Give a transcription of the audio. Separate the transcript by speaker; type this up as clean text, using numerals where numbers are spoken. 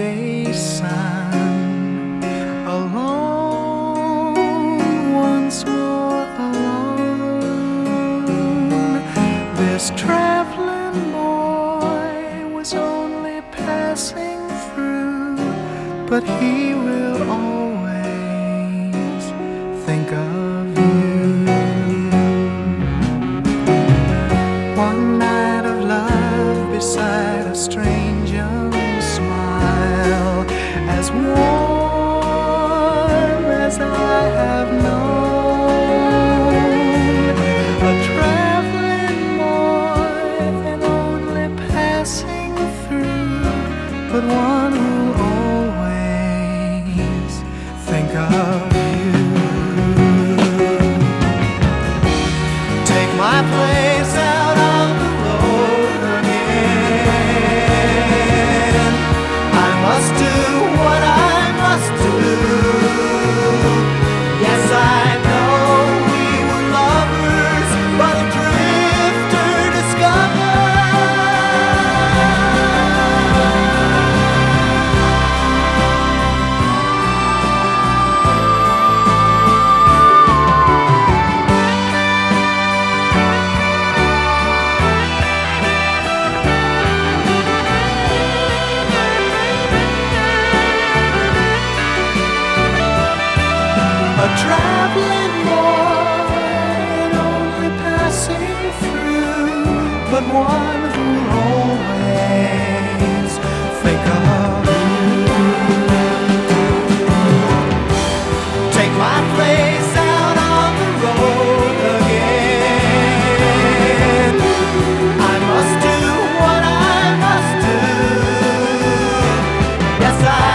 Speaker 1: day sun, alone, once more alone. This traveling boy was only passing through, but he will always think of you. One night of love beside a strange young smile, as warm as I have known. A traveling boy and only passing through, but one who'll always think of you. Take my place out on the road again. I must do what I must do. Yes, I know we were lovers, but a drifter a traveling boy only passing through, but one who'll always think of you. Take my place out on the road again. I must do what I must do. Yes, I